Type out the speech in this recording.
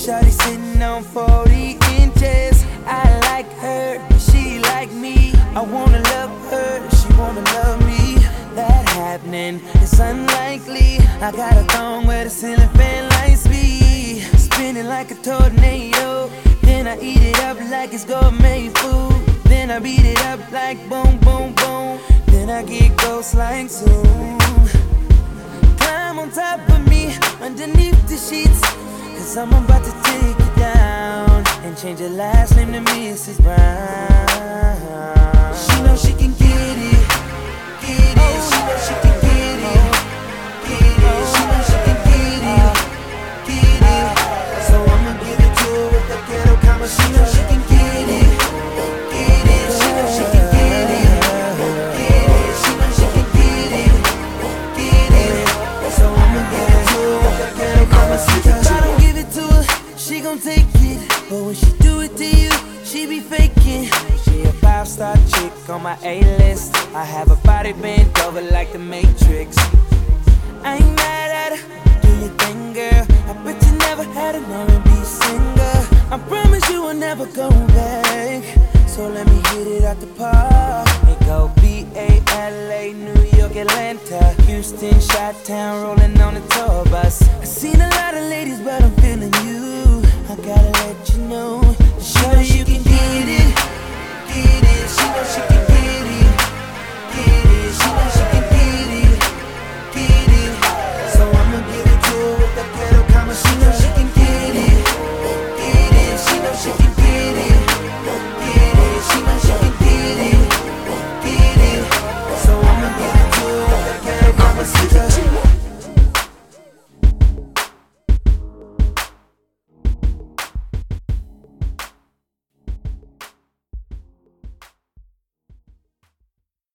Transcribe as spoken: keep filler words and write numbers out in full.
shawty sitting on forty inches. I like her, she like me. I wanna love her, she wanna love me. That happening is unlikely. I got a thong where the ceiling fan lights me, spinning like a tornado. Then I eat it up like it's gourmet food. Then I beat it up like boom, boom, boom. Then I get ghost like Zoom. Climb on top of me, underneath the sheets, cause I'm about to take you down and change your last name to Missus Brown. She knows she can get it, get it. She knows she can get it, get it. She knows she can get it, get it. So I'ma give it to her with the ghetto comma. She knows she can get it, get it. She knows she can get it, get it. She knows she can get it, get it. So I'ma give it to her with the ghetto comma. If I don't give it to her, she gon' take it. But when she do it to you, she be faking. She a five-star chick on my A-list. I have a body bent over like the Matrix. I ain't mad at her, do your thing, girl. I bet you never had an R and B singer. I promise you will never go back. So let me hit it out the park. It go B A L A, New York, Atlanta, Houston, Chi-Town, rolling on the tour bus. I seen a lot of ladies, but I'm feeling you. I gotta let you know